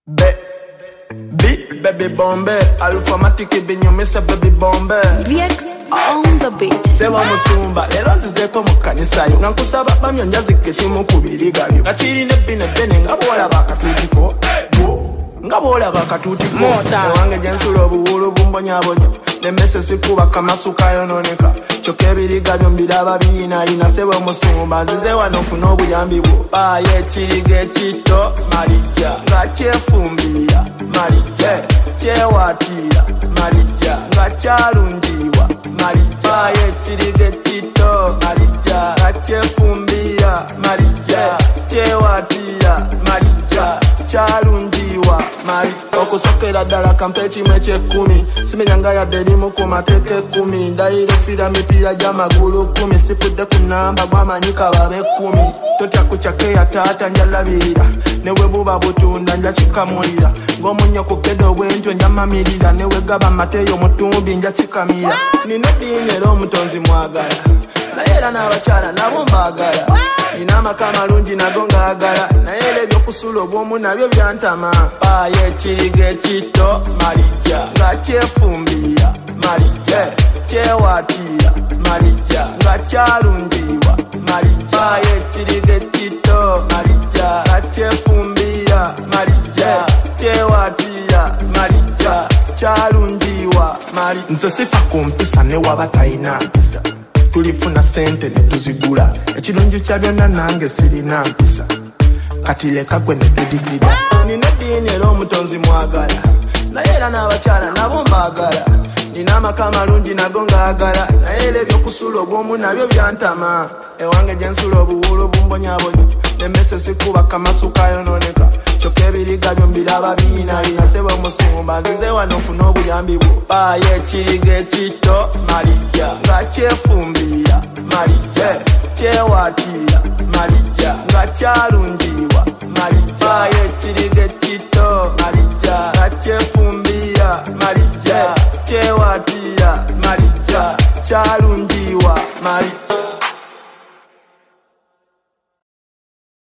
Baby Bombay, Alphatic binyumisa baby Bombay. VX on the beat. Sewa musumba, lero nzizeko mu kanisa yo. Nankusaba bamyo njazike kimu kubirigabyo. Kachiri ne bine bene ngabola bakatutiko. Ngabola bakatutiko. Wange jensulo buwulu bumbonyabonya. Nemese sikuba kamasuka yononeka. Chokebirigabyo mbiraba bina ina sewa musumba nzizewa nofuna obuyambi bwo. Baye chirige chito marija. Ngachefumbia marija. Chewatira marija. Ngachalunjiwa marija. Ye chirige chito marija. Ngachefumbia marija. Chewatira marija. Chalunjiwa marija. Okusokera dala kampechi meche 10. Simenyanga ya delimu kumateke 10. Ndaire fira mipira jamagulu 10. Sifude kunamba gwamanyika babe 10. Totya kuchakea tata njalabirira. Newe buba butunda njachikamulira. Ngomunya kukedo bwentwe njamamirira. Newe gaba mateyo mutumbi njachikamira. Nine dinero mutonzi mwagala. Naera n'abakyala nabo mbagala. Nina amakama lungi nago ngagala. Naye ebyokusuula obwomu nabyo byantama. Baye kirige kito marija. Ngakyefumbira marija. Kyewatira marija. Ngakyalungiwa marija. Baye kirige kito marija. Ngakyefumbira marija. Kyewatira marija. Kyalungiwa marija. Nze sifa kumpisa ne waba talina mpisa. Tulifuna sente ne tuzigula. Ekirungi kya byonna nange sirina mpisa. Kati leka gwe ne tudigida. Nina dinero omutonzi mwagala. Naye era n'abakyala nabo mbagala. Nina amakama lungi nago ngagala. Naye ebyokusuula obwomu nabyo byantama. Ewange gyensula obuwuulu bumbonyabonya. Nemese sikuba kamasuka yononeka. Kyokka ebirigabyo mbiraba bina seba musumba nzizewa nofuna obuyambi bwo. Baye kirige kito marija. Ngakyefumbira marija. Kyewatira marija. Ngakyalungiwa marija. Baye kirige kito marija. Ngakyefumbira marija. Kyewatira marija. Kyalungiwa marija.